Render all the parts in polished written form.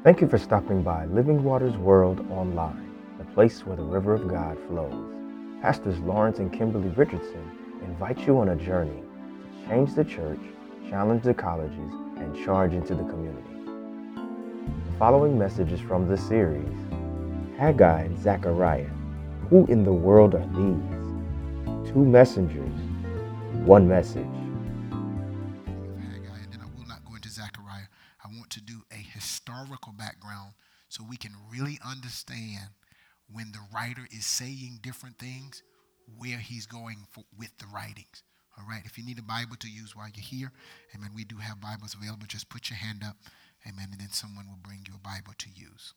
Thank you for stopping by Living Waters World Online, the place where the river of God flows. Pastors Lawrence and Kimberly Richardson invite you on a journey to change the church, challenge the colleges, and charge into the community. The following message is from the series Haggai and Zechariah. Who in the world are these? Two messengers, one message. Haggai, and then I will not go into Zechariah. I want to do a historical background so we can really understand when the writer is saying different things, where he's going with the writings. All right, if you need a Bible to use while you're here, amen, we do have Bibles available. Just put your hand up, amen, and then someone will bring you a Bible to use.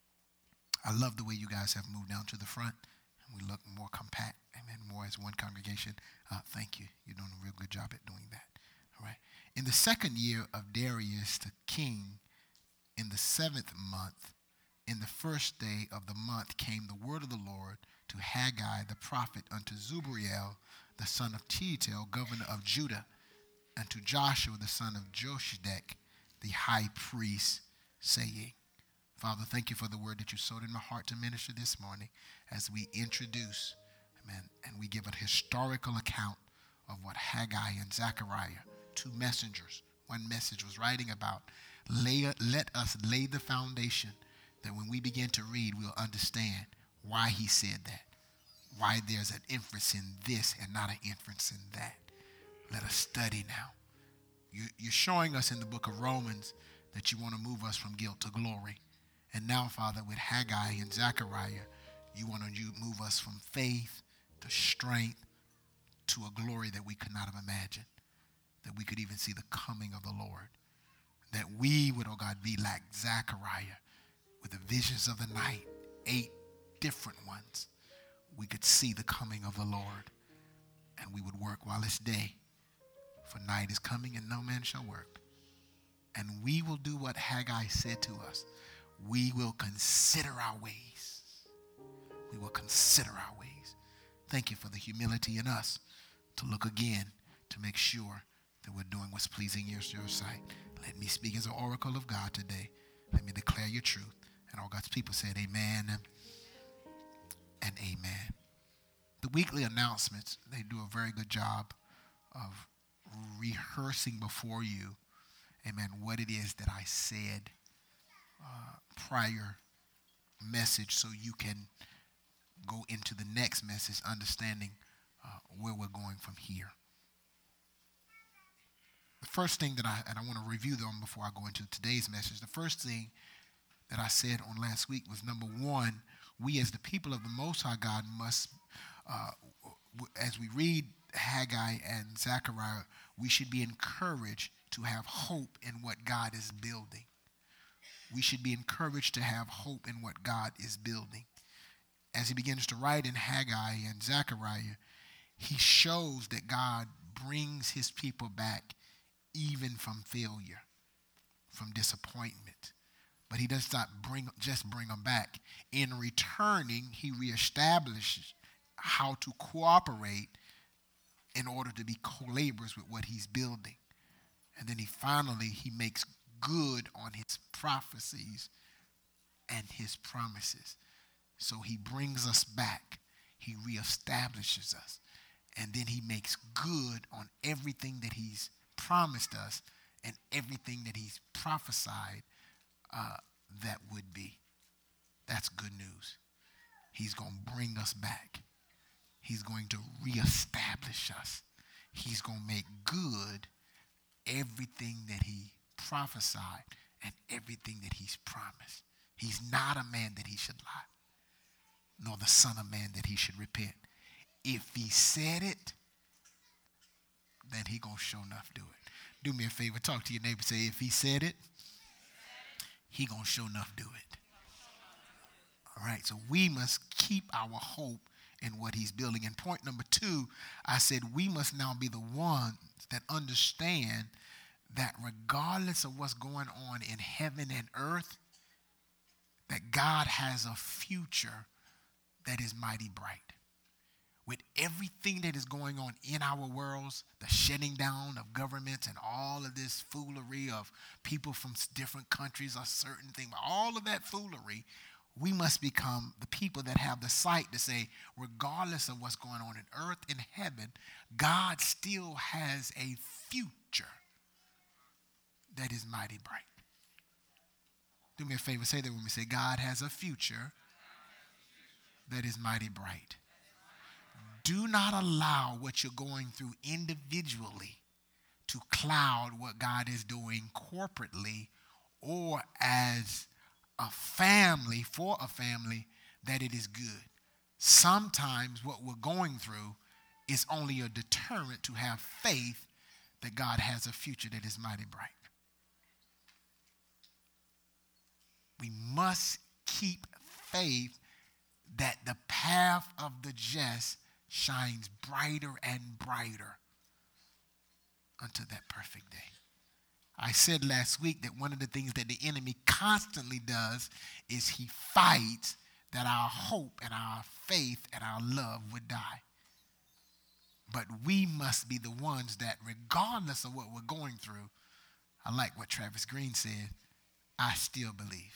I love the way you guys have moved down to the front, and we look more compact, amen, more as one congregation. Thank you. You're doing a real good job at doing that. All right. In the second year of Darius the king, in the 7th month, in the first day of the month came the word of the Lord to Haggai the prophet unto Zubriel the son of Shealtiel, governor of Judah, and to Joshua the son of Josedek, the high priest, saying, Father, thank you for the word that you sowed in my heart to minister this morning as we introduce, amen, and we give a historical account of what Haggai and Zechariah, two messengers, one message was writing about. Let us lay the foundation that when we begin to read, we'll understand why he said that, why there's an inference in this and not an inference in that. Let us study now. You're showing us in the book of Romans that you want to move us from guilt to glory. And now, Father, with Haggai and Zechariah, you want to move us from faith to strength to a glory that we could not have imagined, that we could even see the coming of the Lord, that we would, oh God, be like Zechariah with the visions of the night, 8 different ones. We could see the coming of the Lord, and we would work while it's day, for night is coming and no man shall work. And we will do what Haggai said to us. We will consider our ways. We will consider our ways. Thank you for the humility in us to look again to make sure that we're doing what's pleasing in your sight. Let me speak as an oracle of God today. Let me declare your truth. And all God's people said amen and amen. The weekly announcements, they do a very good job of rehearsing before you, amen, what it is that I said prior message so you can go into the next message understanding where we're going from here. The first thing that I want to review them before I go into today's message. The first thing that I said on last week was, number one, we as the people of the Most High God must, as we read Haggai and Zechariah, we should be encouraged to have hope in what God is building. We should be encouraged to have hope in what God is building. As he begins to write in Haggai and Zechariah, he shows that God brings his people back even from failure, from disappointment. But he does not just bring them back. In returning, he reestablishes how to cooperate in order to be co-laborers with what he's building. And then he makes good on his prophecies and his promises. So he brings us back. He reestablishes us. And then he makes good on everything that he's promised us and everything that he's prophesied that would be. That's good news. He's going to bring us back. He's going to reestablish us. He's going to make good everything that he prophesied and everything that he's promised. He's not a man that he should lie, nor the son of man that he should repent. If he said it, then he going to sure enough do it. Do me a favor, talk to your neighbor, say, if he said it, he going to sure enough do it. All right, so we must keep our hope in what he's building. And point number 2, I said we must now be the ones that understand that regardless of what's going on in heaven and earth, that God has a future that is mighty bright. with everything that is going on in our worlds, the shutting down of governments and all of this foolery of people from different countries or certain things, all of that foolery, we must become the people that have the sight to say, regardless of what's going on in earth and heaven, God still has a future that is mighty bright. Do me a favor, say that when we say, God has a future that is mighty bright. Do not allow what you're going through individually to cloud what God is doing corporately or as a family, for a family, that it is good. Sometimes what we're going through is only a deterrent to have faith that God has a future that is mighty bright. We must keep faith that the path of the just shines brighter and brighter unto that perfect day. I said last week that one of the things that the enemy constantly does is he fights that our hope and our faith and our love would die. But we must be the ones that, regardless of what we're going through, I like what Travis Green said, I still believe.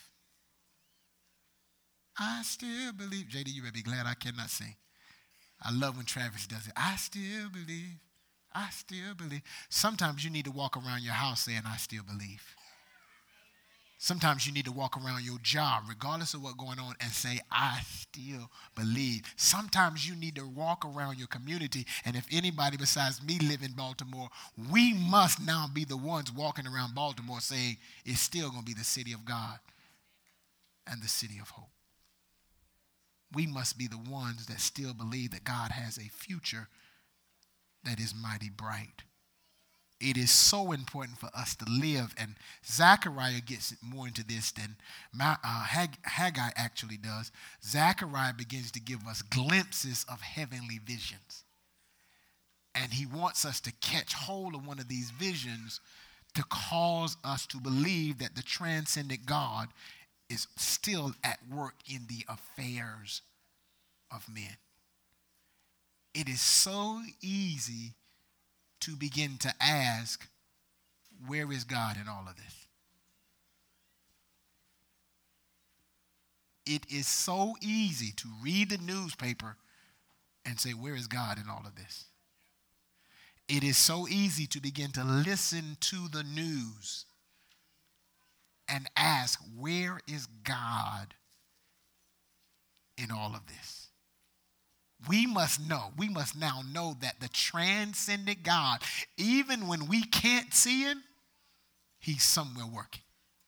I still believe. JD, you better be glad I cannot sing. I love when Travis does it. I still believe. I still believe. Sometimes you need to walk around your house saying, I still believe. Sometimes you need to walk around your job, regardless of what's going on, and say, I still believe. Sometimes you need to walk around your community, and if anybody besides me live in Baltimore, we must now be the ones walking around Baltimore saying, it's still going to be the city of God and the city of hope. We must be the ones that still believe that God has a future that is mighty bright. It is so important for us to live, and Zechariah gets more into this than Haggai actually does. Zechariah begins to give us glimpses of heavenly visions, and he wants us to catch hold of one of these visions to cause us to believe that the transcendent God is still at work in the affairs of men. It is so easy to begin to ask, where is God in all of this? It is so easy to read the newspaper and say, where is God in all of this? It is so easy to begin to listen to the news and ask, where is God in all of this? We must now know that the transcendent God, even when we can't see him, he's somewhere working.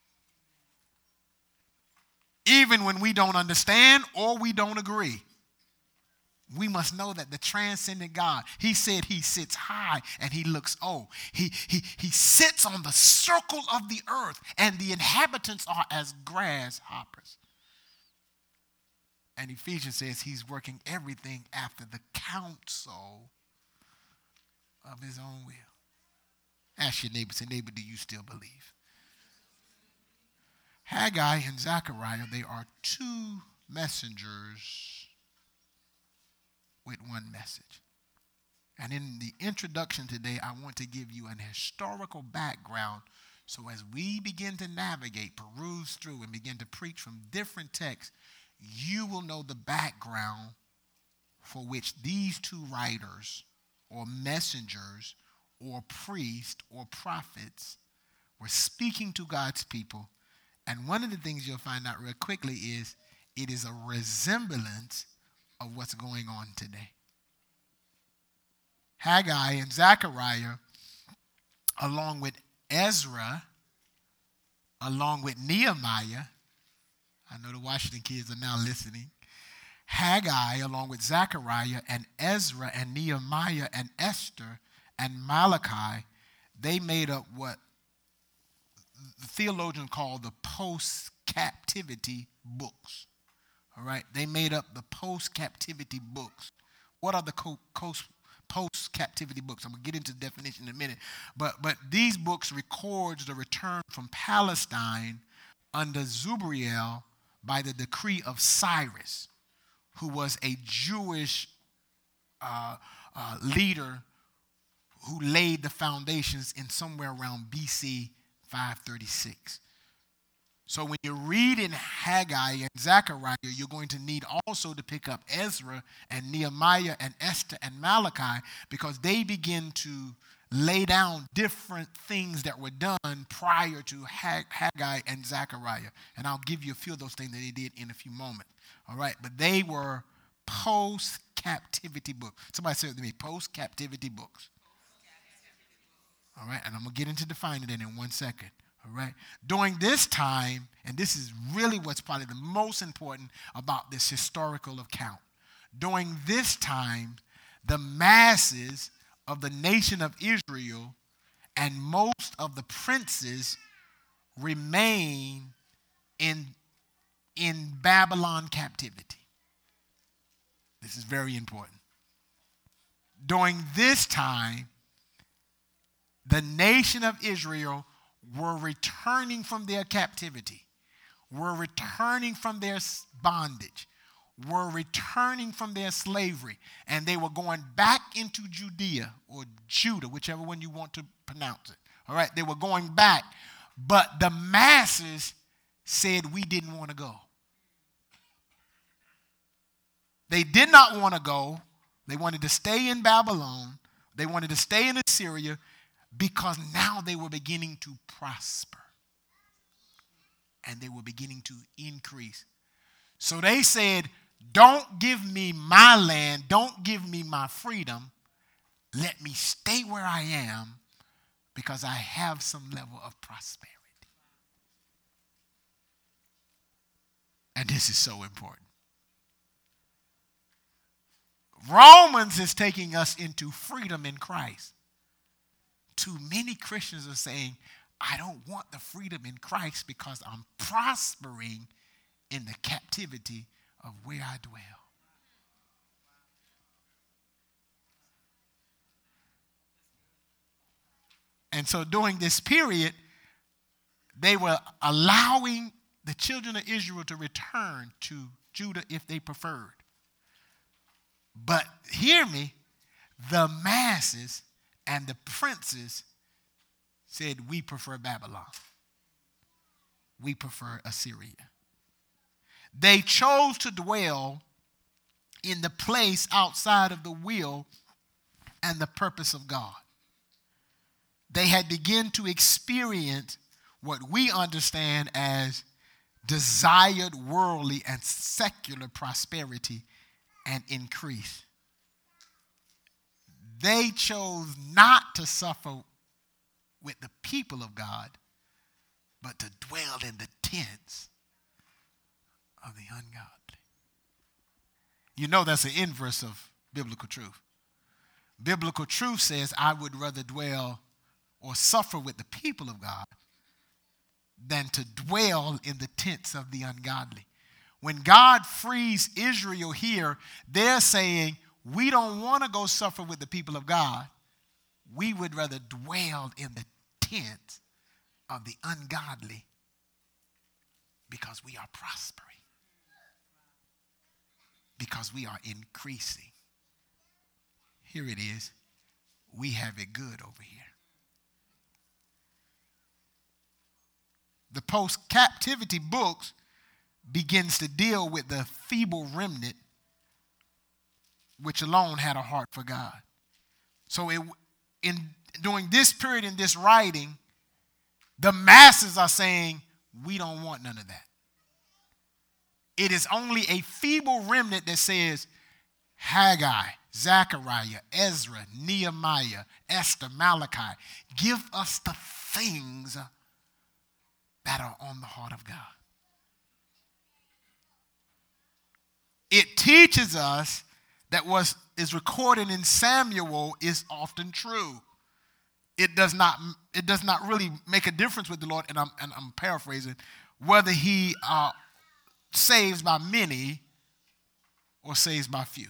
Even when we don't understand or we don't agree, we must know that the transcendent God, he said he sits high and he looks low. He sits on the circle of the earth, and the inhabitants are as grasshoppers. And Ephesians says he's working everything after the counsel of his own will. Ask your neighbor, say, neighbor, do you still believe? Haggai and Zechariah, they are two messengers with one message. And in the introduction today, I want to give you an historical background, so as we begin to navigate, peruse through, and begin to preach from different texts, you will know the background for which these two writers or messengers or priests or prophets were speaking to God's people. And one of the things you'll find out real quickly is it is a resemblance of what's going on today. Haggai and Zechariah, along with Ezra, along with Nehemiah, I know the Washington kids are now listening. Haggai, along with Zechariah and Ezra and Nehemiah and Esther and Malachi, they made up what the theologians call the post-captivity books. All right? They made up the post-captivity books. What are the post-captivity books? I'm going to get into the definition in a minute. But these books records the return from Palestine under Zerubbabel by the decree of Cyrus, who was a Jewish leader who laid the foundations in somewhere around BC 536. So when you're reading Haggai and Zechariah, you're going to need also to pick up Ezra and Nehemiah and Esther and Malachi, because they begin to lay down different things that were done prior to Haggai and Zechariah. And I'll give you a few of those things that they did in a few moments. All right, but they were post-captivity books. Somebody say it to me, post-captivity books. All right, and I'm going to get into defining it in 1 second. All right, during this time, and this is really what's probably the most important about this historical account. During this time, the masses of the nation of Israel and most of the princes remain in Babylon captivity. This is very important. During this time, the nation of Israel were returning from their captivity, were returning from their bondage, were returning from their slavery, and they were going back into Judea or Judah, whichever one you want to pronounce it. All right, they were going back, but the masses said we didn't want to go. They did not want to go. They wanted to stay in Babylon. They wanted to stay in Assyria, because now they were beginning to prosper and they were beginning to increase. So they said, don't give me my land, don't give me my freedom. Let me stay where I am, because I have some level of prosperity. And this is so important. Romans is taking us into freedom in Christ. Too many Christians are saying, I don't want the freedom in Christ because I'm prospering in the captivity of where I dwell. And so during this period, they were allowing the children of Israel to return to Judah if they preferred. But hear me, the masses and the princes said, we prefer Babylon. We prefer Assyria. They chose to dwell in the place outside of the will and the purpose of God. They had begun to experience what we understand as desired worldly and secular prosperity and increase. They chose not to suffer with the people of God, but to dwell in the tents of the ungodly. You know that's the inverse of biblical truth. Biblical truth says, I would rather dwell or suffer with the people of God than to dwell in the tents of the ungodly. When God frees Israel here, they're saying, we don't want to go suffer with the people of God. We would rather dwell in the tent of the ungodly, because we are prospering, because we are increasing. Here it is. We have it good over here. The post-captivity books begins to deal with the feeble remnant, which alone had a heart for God. So during this period in this writing, the masses are saying, we don't want none of that. It is only a feeble remnant that says, Haggai, Zechariah, Ezra, Nehemiah, Esther, Malachi, give us the things that are on the heart of God. It teaches us that what is recorded in Samuel is often true. It does not really make a difference with the Lord, and I'm paraphrasing, whether he saves by many or saves by few.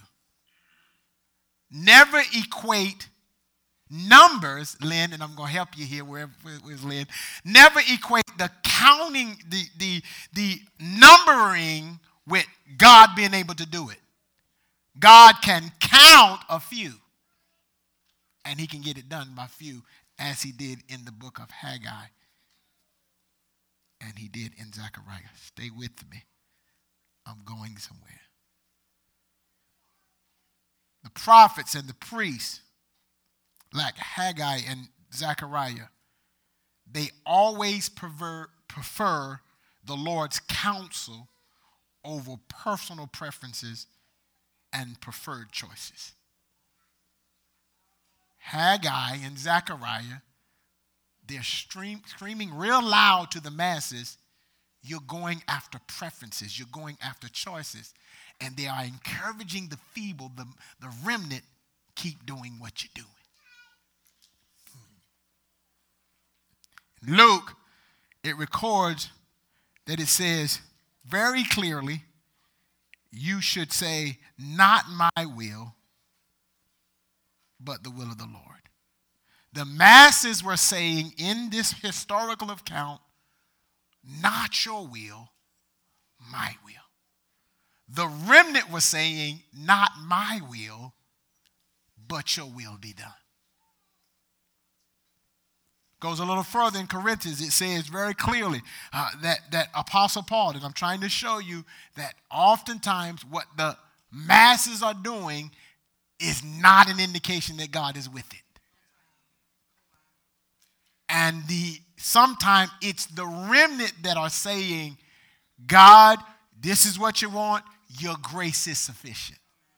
Never equate numbers, Lynn, and I'm going to help you here, where's Lynn? Never equate the counting, the numbering with God being able to do it. God can count a few. And he can get it done by few, as he did in the book of Haggai. And he did in Zechariah. Stay with me. I'm going somewhere. The prophets and the priests, like Haggai and Zechariah, they always prefer the Lord's counsel over personal preferences and preferred choices. Haggai and Zechariah, they're screaming real loud to the masses, you're going after preferences, you're going after choices. And they are encouraging the feeble, the remnant, keep doing what you're doing. Luke, it records that it says very clearly, you should say, not my will, but the will of the Lord. The masses were saying in this historical account, not your will, my will. The remnant was saying, not my will, but your will be done. Goes a little further in Corinthians. It says very clearly that Apostle Paul, and I'm trying to show you that oftentimes what the masses are doing is not an indication that God is with it. And sometimes it's the remnant that are saying, God, this is what you want. Your grace is sufficient.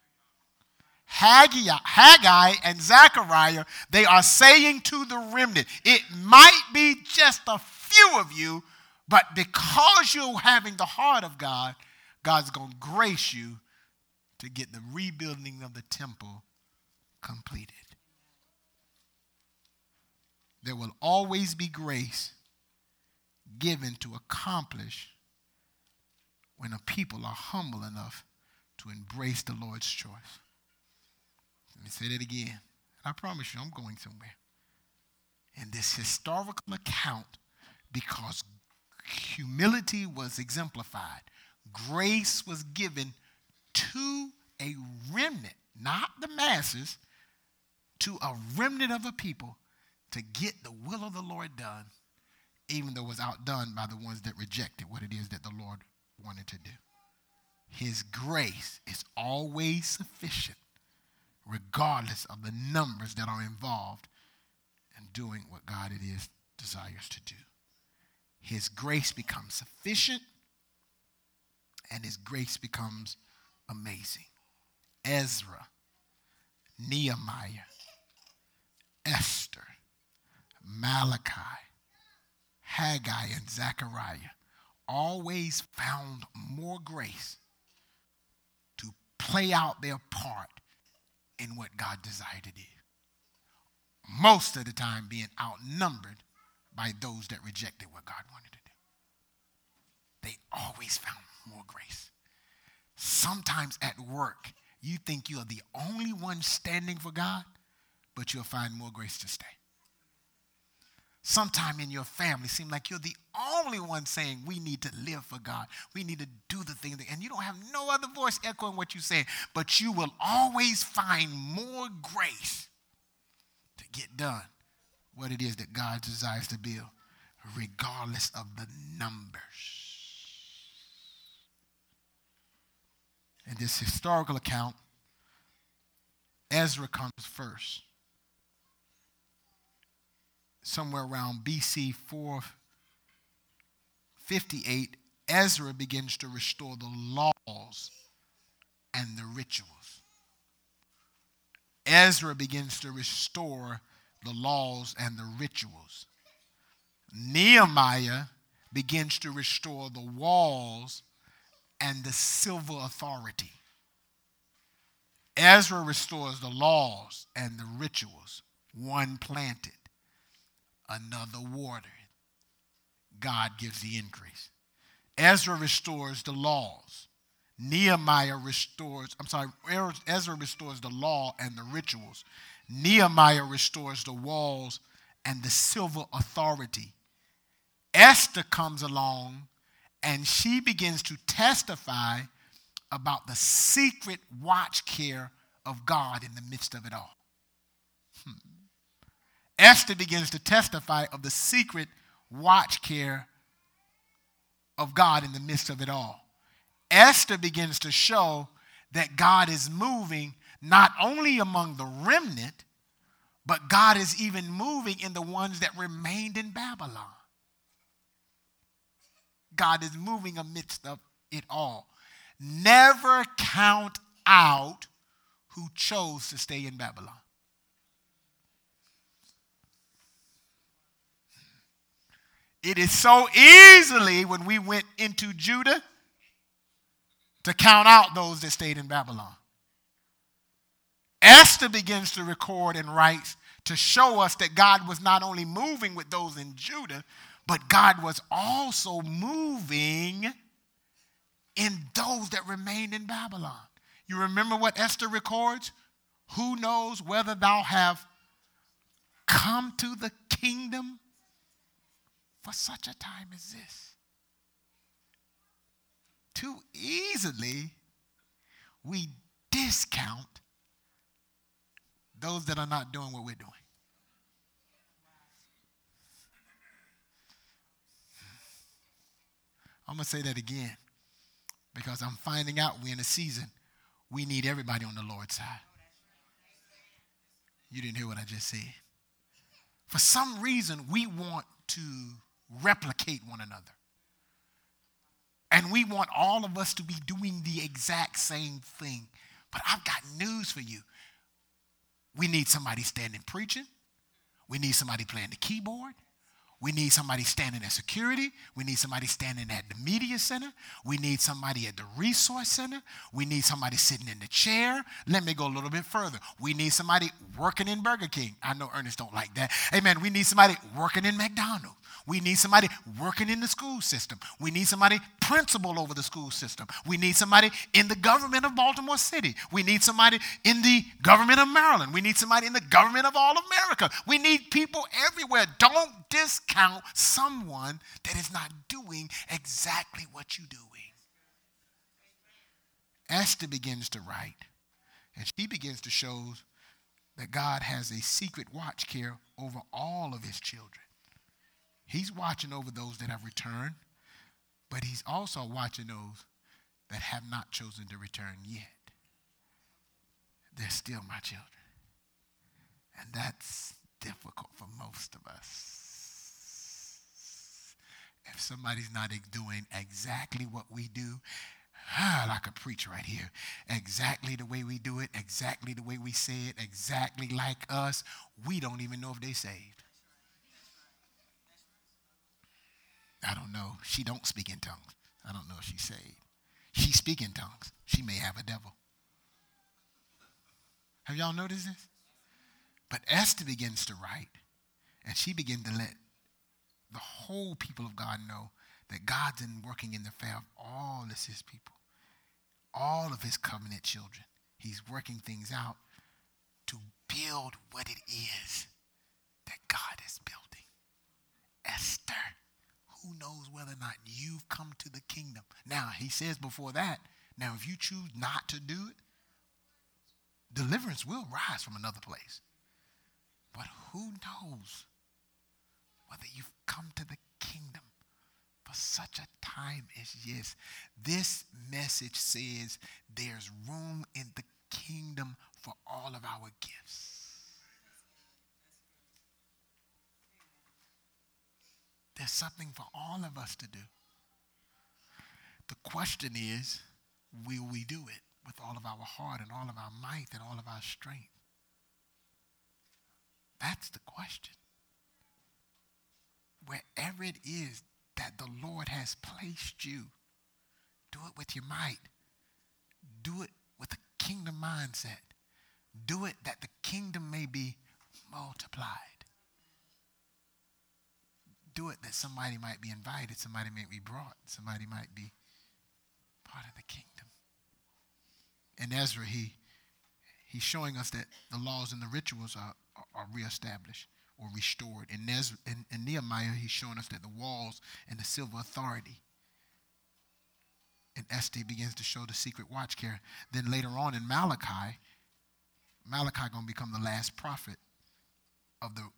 Haggai and Zechariah, they are saying to the remnant, it might be just a few of you, but because you're having the heart of God, God's going to grace you to get the rebuilding of the temple completed. There will always be grace given to accomplish when a people are humble enough to embrace the Lord's choice. Let me say that again. I promise you, I'm going somewhere. In this historical account, because humility was exemplified, grace was given to a remnant, not the masses, to a remnant of a people to get the will of the Lord done, even though it was outdone by the ones that rejected what it is that the Lord wanted to do. His grace is always sufficient, regardless of the numbers that are involved in doing what God it is desires to do. His grace becomes sufficient, and his grace becomes amazing. Ezra, Nehemiah, Esther, Malachi, Haggai, and Zechariah always found more grace to play out their part in what God desired to do. Most of the time being outnumbered by those that rejected what God wanted to do. They always found more grace. Sometimes at work, you think you are the only one standing for God, but you'll find more grace to stay. Sometime in your family, seem like you're the only one saying we need to live for God. We need to do the thing. And you don't have no other voice echoing what you're saying. But you will always find more grace to get done what it is that God desires to build, regardless of the numbers. In this historical account, Ezra comes first. Somewhere around BC 458, Ezra begins to restore the laws and the rituals. Ezra begins to restore the laws and the rituals. Nehemiah begins to restore the walls and the civil authority. Ezra restores the laws and the rituals. One planted, another watered. God gives the increase. Ezra restores the laws. Ezra restores the law and the rituals. Nehemiah restores the walls and the civil authority. Esther comes along and she begins to testify about the secret watch care of God in the midst of it all. Esther begins to testify of the secret watch care of God in the midst of it all. Esther begins to show that God is moving not only among the remnant, but God is even moving in the ones that remained in Babylon. God is moving amidst of it all. Never count out who chose to stay in Babylon. It is so easily when we went into Judah to count out those that stayed in Babylon. Esther begins to record and writes to show us that God was not only moving with those in Judah, but God was also moving in those that remained in Babylon. You remember what Esther records? Who knows whether thou have come to the kingdom for such a time as this? Too easily we discount those that are not doing what we're doing. I'm going to say that again because I'm finding out we're in a season we need everybody on the Lord's side. You didn't hear what I just said. For some reason, we want to replicate one another. And we want all of us to be doing the exact same thing. But I've got news for you. We need somebody standing preaching. We need somebody playing the keyboard. We need somebody standing at security. We need somebody standing at the media center. We need somebody at the resource center. We need somebody sitting in the chair. Let me go a little bit further. We need somebody working in Burger King. I know Ernest don't like that. Amen. We need somebody working in McDonald's. We need somebody working in the school system. We need somebody principal over the school system. We need somebody in the government of Baltimore City. We need somebody in the government of Maryland. We need somebody in the government of all of America. We need people everywhere. Don't discount someone that is not doing exactly what you're doing. Esther begins to write, and she begins to show that God has a secret watch care over all of his children. He's watching over those that have returned, but he's also watching those that have not chosen to return yet. They're still my children. And that's difficult for most of us. If somebody's not doing exactly what we do, I could preach right here. Exactly the way we do it, exactly the way we say it, exactly like us, we don't even know if they saved. I don't know. She don't speak in tongues. I don't know if she's saved. She speak in tongues. She may have a devil. Have y'all noticed this? But Esther begins to write, and she begins to let the whole people of God know that God's working in the affair of all of his people, all of his covenant children. He's working things out to build what it is that God is building. Esther. Who knows whether or not you've come to the kingdom? Now, he says before that, now if you choose not to do it, deliverance will rise from another place. But who knows whether you've come to the kingdom for such a time as this? This message says there's room in the kingdom for all of our gifts. There's something for all of us to do. The question is, will we do it with all of our heart and all of our might and all of our strength? That's the question. Wherever it is that the Lord has placed you, do it with your might. Do it with a kingdom mindset. Do it that the kingdom may be multiplied. Do it that somebody might be invited, somebody may be brought, somebody might be part of the kingdom. In Ezra, he's showing us that the laws and the rituals are reestablished or restored. In Nehemiah, he's showing us that the walls and the civil authority And Esther begins to show the secret watch care. Then later on in Malachi going to become the last prophet of the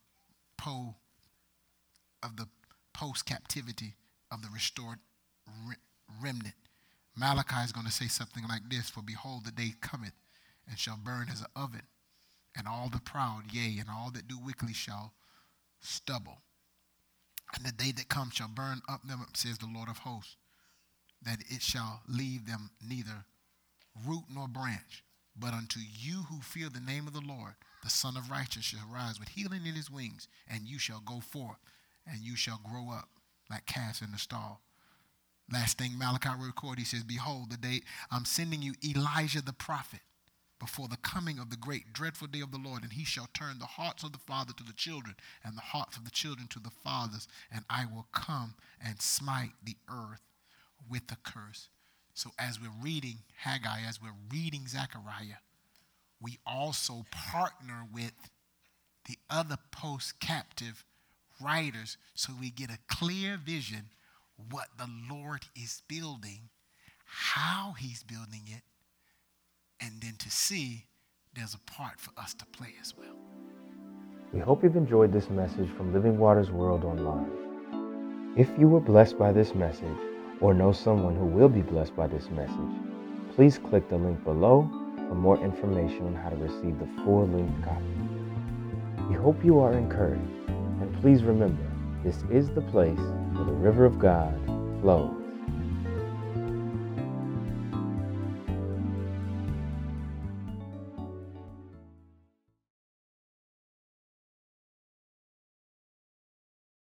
post-captivity of the restored remnant. Malachi is going to say something like this: for behold, the day cometh, and shall burn as an oven, and all the proud, yea, and all that do wickedly shall stubble. And the day that comes shall burn up them, says the Lord of hosts, that it shall leave them neither root nor branch. But unto you who fear the name of the Lord, the Son of Righteousness shall rise with healing in his wings, and you shall go forth, and you shall grow up like calves in the stall. Last thing Malachi records, he says, behold, the day I'm sending you Elijah the prophet before the coming of the great dreadful day of the Lord, and he shall turn the hearts of the father to the children, and the hearts of the children to the fathers, and I will come and smite the earth with a curse. So as we're reading Haggai, as we're reading Zechariah, we also partner with the other post-captive writers so we get a clear vision what the Lord is building, how he's building it, and then to see there's a part for us to play as well. We hope you've enjoyed this message from Living Waters World Online. If you were blessed by this message, or know someone who will be blessed by this message, please click the link below for more information on how to receive the full-length copy. We hope you are encouraged, and please remember, this is the place where the river of God flows.